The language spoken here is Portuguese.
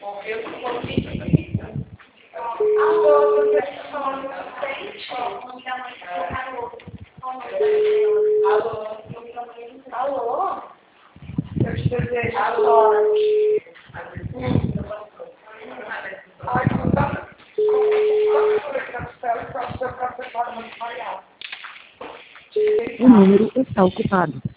Eu não vou pedir. Alô, você está falando com a gente? Alô? Alô? Eu te desejo sorte. Ai, não dá. O número está ocupado.